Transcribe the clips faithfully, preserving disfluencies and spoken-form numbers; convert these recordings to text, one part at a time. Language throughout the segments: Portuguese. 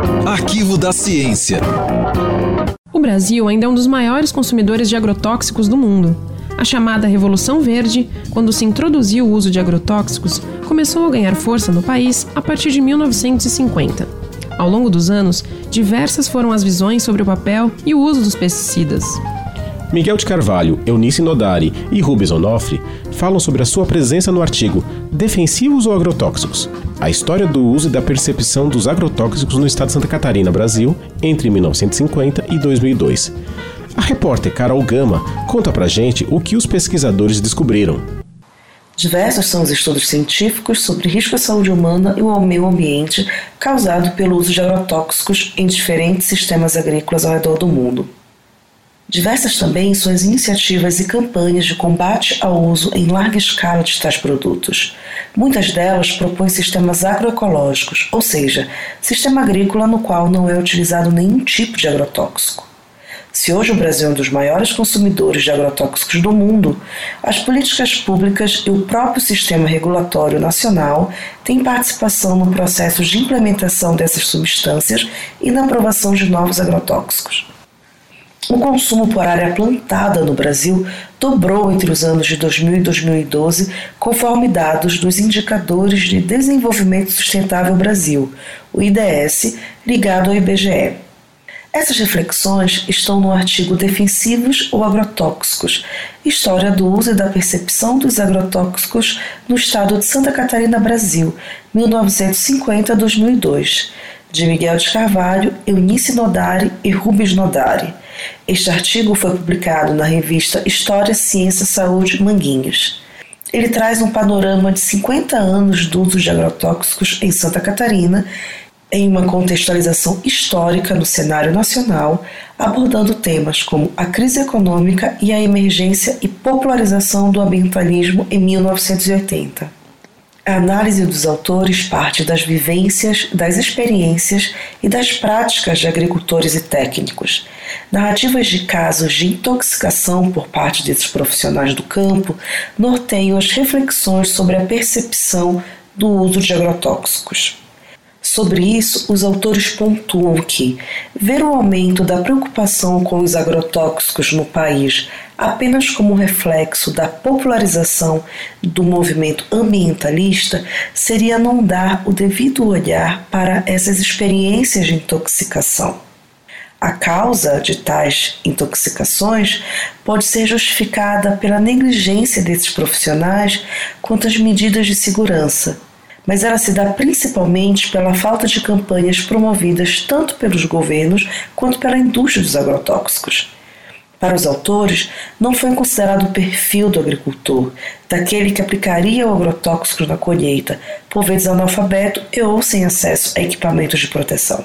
Arquivo da Ciência. O Brasil ainda é um dos maiores consumidores de agrotóxicos do mundo. A chamada Revolução Verde, quando se introduziu o uso de agrotóxicos, começou a ganhar força no país a partir de mil novecentos e cinquenta. Ao longo dos anos, diversas foram as visões sobre o papel e o uso dos pesticidas. Miguel de Carvalho, Eunice Nodari e Rubens Onofre falam sobre a sua presença no artigo Defensivos ou Agrotóxicos? A história do uso e da percepção dos agrotóxicos no estado de Santa Catarina, Brasil, entre mil novecentos e cinquenta e dois mil e dois. A repórter Carol Gama conta pra gente o que os pesquisadores descobriram. Diversos são os estudos científicos sobre risco à saúde humana e ao meio ambiente causado pelo uso de agrotóxicos em diferentes sistemas agrícolas ao redor do mundo. Diversas também são as iniciativas e campanhas de combate ao uso em larga escala de tais produtos. Muitas delas propõem sistemas agroecológicos, ou seja, sistema agrícola no qual não é utilizado nenhum tipo de agrotóxico. Se hoje o Brasil é um dos maiores consumidores de agrotóxicos do mundo, as políticas públicas e o próprio sistema regulatório nacional têm participação no processo de implementação dessas substâncias e na aprovação de novos agrotóxicos. O consumo por área plantada no Brasil dobrou entre os anos de dois mil e dois mil e doze, conforme dados dos Indicadores de Desenvolvimento Sustentável Brasil, o I D S, ligado ao I B G E. Essas reflexões estão no artigo Defensivos ou Agrotóxicos, História do uso e da percepção dos agrotóxicos no estado de Santa Catarina, Brasil, mil novecentos e cinquenta a dois mil e dois, de Miguel de Carvalho, Eunice Nodari e Rubens Nodari. Este artigo foi publicado na revista História, Ciência, Saúde, Manguinhos. Ele traz um panorama de cinquenta anos do uso de agrotóxicos em Santa Catarina, em uma contextualização histórica no cenário nacional, abordando temas como a crise econômica e a emergência e popularização do ambientalismo em mil novecentos e oitenta. A análise dos autores parte das vivências, das experiências e das práticas de agricultores e técnicos. Narrativas de casos de intoxicação por parte desses profissionais do campo norteiam as reflexões sobre a percepção do uso de agrotóxicos. Sobre isso, os autores pontuam que ver o aumento da preocupação com os agrotóxicos no país apenas como reflexo da popularização do movimento ambientalista seria não dar o devido olhar para essas experiências de intoxicação. A causa de tais intoxicações pode ser justificada pela negligência desses profissionais quanto às medidas de segurança, mas ela se dá principalmente pela falta de campanhas promovidas tanto pelos governos quanto pela indústria dos agrotóxicos. Para os autores, não foi considerado o perfil do agricultor, daquele que aplicaria o agrotóxico na colheita, por vezes analfabeto e ou sem acesso a equipamentos de proteção.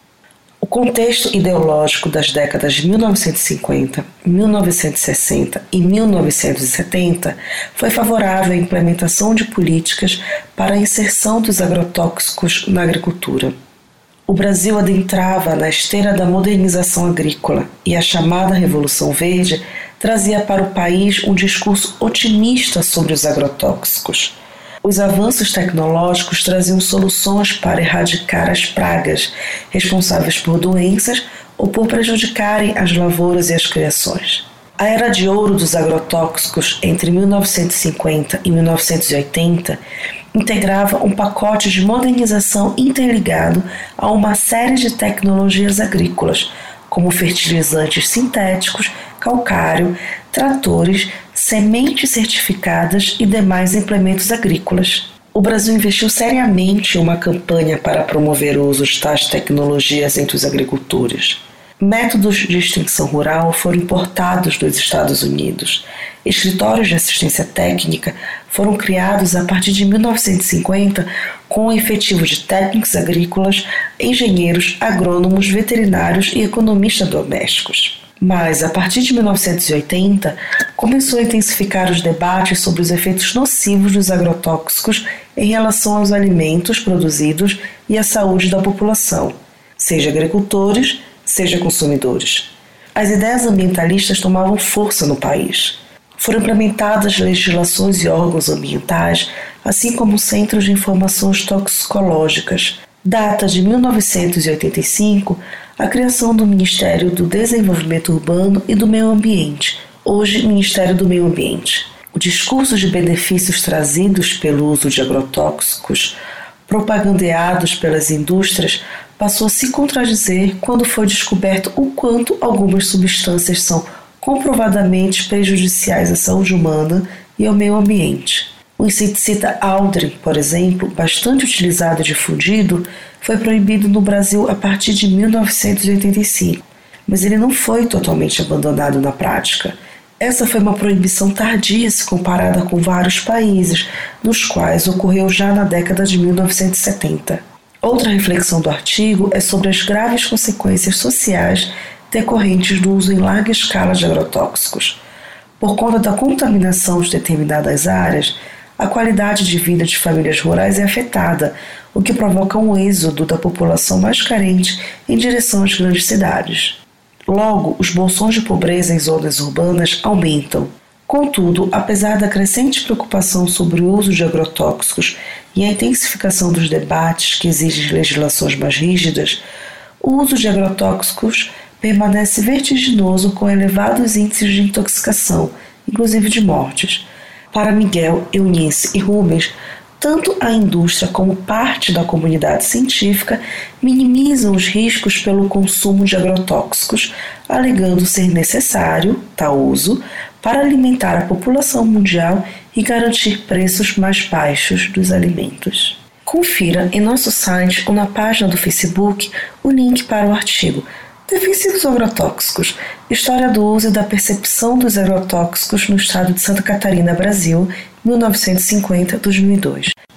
O contexto ideológico das décadas de mil novecentos e cinquenta, mil novecentos e sessenta e mil novecentos e setenta foi favorável à implementação de políticas para a inserção dos agrotóxicos na agricultura. O Brasil adentrava na esteira da modernização agrícola e a chamada Revolução Verde trazia para o país um discurso otimista sobre os agrotóxicos. Os avanços tecnológicos traziam soluções para erradicar as pragas responsáveis por doenças ou por prejudicarem as lavouras e as criações. A era de ouro dos agrotóxicos entre mil novecentos e cinquenta e mil novecentos e oitenta integrava um pacote de modernização interligado a uma série de tecnologias agrícolas, como fertilizantes sintéticos, calcário, tratores, sementes certificadas e demais implementos agrícolas. O Brasil investiu seriamente em uma campanha para promover o uso de tais tecnologias entre os agricultores. Métodos de extensão rural foram importados dos Estados Unidos. Escritórios de assistência técnica foram criados a partir de mil novecentos e cinquenta com o efetivo de técnicos agrícolas, engenheiros, agrônomos, veterinários e economistas domésticos. Mas, a partir de mil novecentos e oitenta, começou a intensificar os debates sobre os efeitos nocivos dos agrotóxicos em relação aos alimentos produzidos e à saúde da população, seja agricultores, seja consumidores. As ideias ambientalistas tomavam força no país. Foram implementadas legislações e órgãos ambientais, assim como centros de informações toxicológicas. Data de mil novecentos e oitenta e cinco a criação do Ministério do Desenvolvimento Urbano e do Meio Ambiente, hoje Ministério do Meio Ambiente. O discurso de benefícios trazidos pelo uso de agrotóxicos, propagandeados pelas indústrias, passou a se contradizer quando foi descoberto o quanto algumas substâncias são comprovadamente prejudiciais à saúde humana e ao meio ambiente. O inseticida Aldrin, por exemplo, bastante utilizado e difundido, foi proibido no Brasil a partir de mil novecentos e oitenta e cinco, mas ele não foi totalmente abandonado na prática. Essa foi uma proibição tardia se comparada com vários países, nos quais ocorreu já na década de mil novecentos e setenta. Outra reflexão do artigo é sobre as graves consequências sociais decorrentes do uso em larga escala de agrotóxicos. Por conta da contaminação de determinadas áreas, a qualidade de vida de famílias rurais é afetada, o que provoca um êxodo da população mais carente em direção às grandes cidades. Logo, os bolsões de pobreza em zonas urbanas aumentam. Contudo, apesar da crescente preocupação sobre o uso de agrotóxicos e a intensificação dos debates que exigem legislações mais rígidas, o uso de agrotóxicos permanece vertiginoso com elevados índices de intoxicação, inclusive de mortes. Para Miguel, Eunice e Rubens, tanto a indústria como parte da comunidade científica minimizam os riscos pelo consumo de agrotóxicos, alegando ser necessário tal uso para alimentar a população mundial e garantir preços mais baixos dos alimentos. Confira em nosso site ou na página do Facebook o link para o artigo Defensivos agrotóxicos, história do uso e da percepção dos agrotóxicos no estado de Santa Catarina, Brasil, mil novecentos e cinquenta a dois mil e dois.